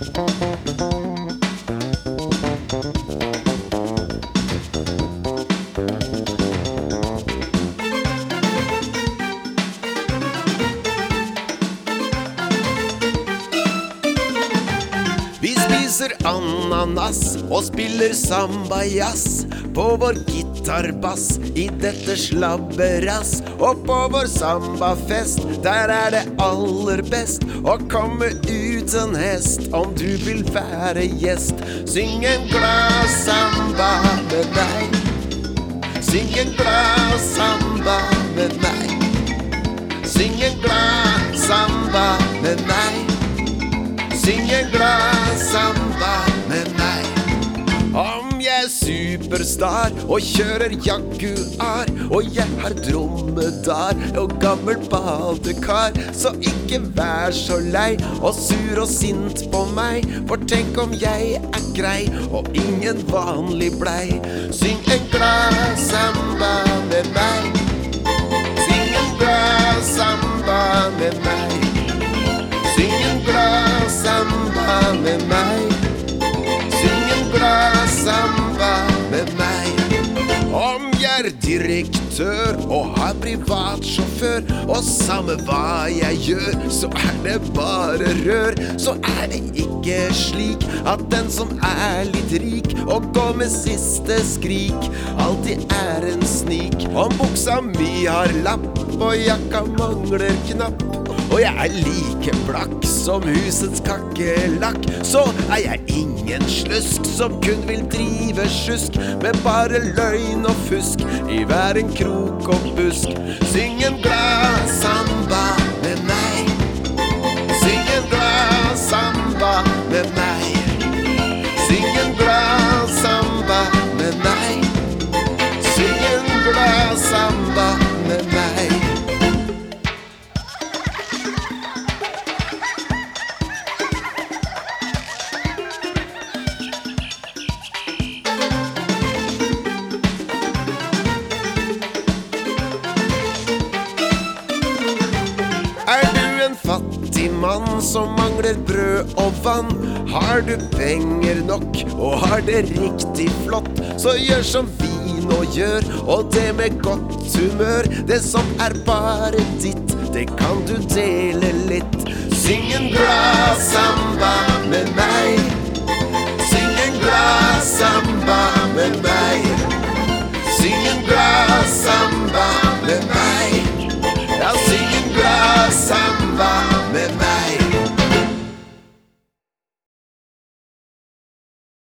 Vi spiser ananas og spiller samba-jazz på vår gitarbass i dette slabberass. Og på vår sambafest, der det aller best å komme ut en hest om du vil være gjest. Syng en glad samba med meg. Syng en glad samba med meg. Syng en glad samba med meg. Syng en glad samba med meg. Om jeg superstar og kjører Jaguar, og jeg har dromedar og gammel badekar, så ikke vær så lei og sur og sint på meg, for tenk om jeg grei og ingen vanlig blei. Syng en glad samba med meg. Syng en glad samba med meg. Syng en glad samba med meg. Syng en glad samba med meg. Om jeg direktør og har privatsjåfør, og samme hva jeg gjør, så det bare rør. Så det ikke slik at den som litt rik og går med siste skrik, alltid en snik. Om buksa mi har lapp og jakka mangler knapp, og jeg like blakk som husets kakkelakk, så jeg ingen slusk som kun vil drive sjusk, med bare løgn og fusk i hver en krok og busk. Syng en glad samba med meg. Syng en glad samba med meg. Syng en glad samba med meg. Syng en glad samba med meg. Du en fattig mann som mangler brød og vann? Har du penger nok og har det riktig flott, så gjør som vi nå gjør, og det med godt humør. Det som bare ditt, det kan du dele litt. Syng en glad samba